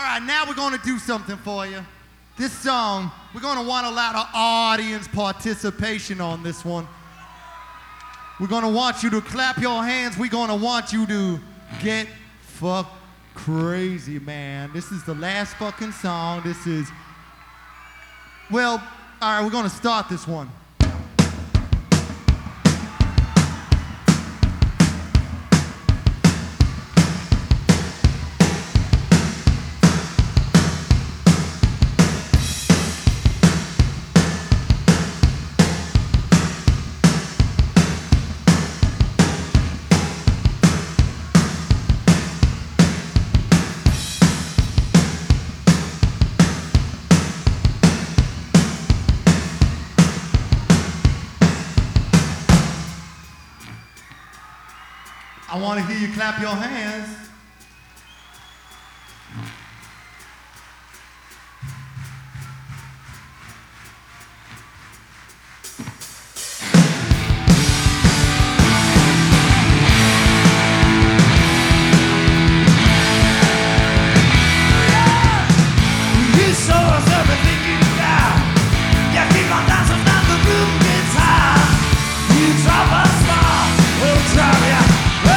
All right, now we're going to do something for you. This song, we're going to want a lot of audience participation on this one. We're going to want you to clap your hands. We're going to want you to get fuck crazy, man. This is the last fucking song. This is, well, all right, we're going to start this one. I want to hear you clap your hands. You show us everything you got. You keep on dancing down the room gets high. You drop a smile, we'll drive ya.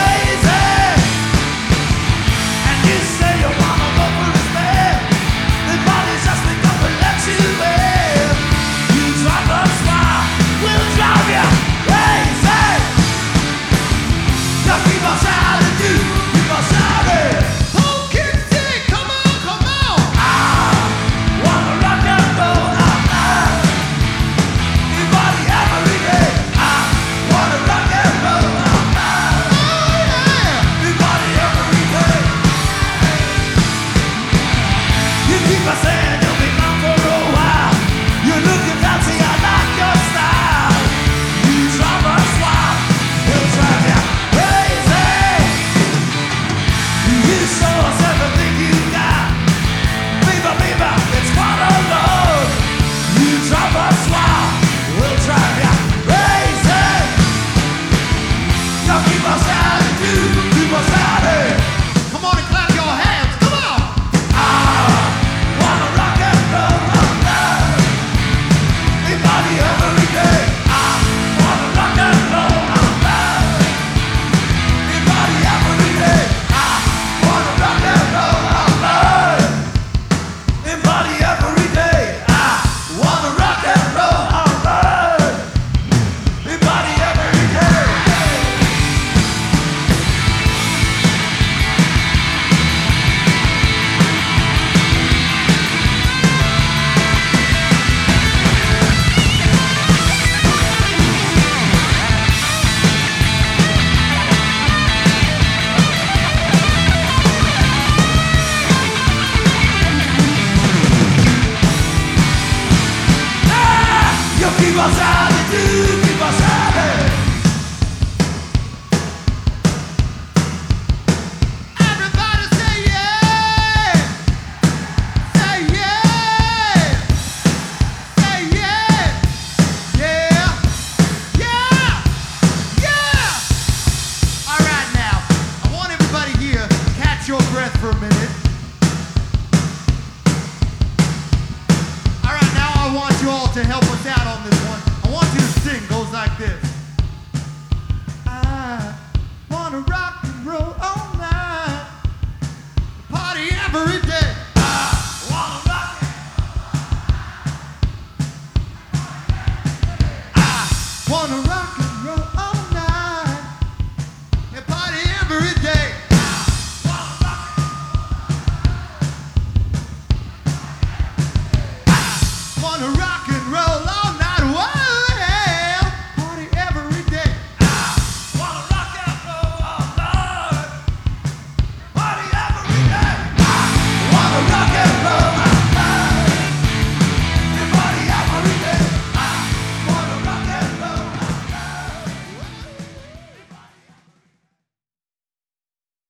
For a minute. All right, now I want you all to help us out on this one. I want you to sing. Goes like this.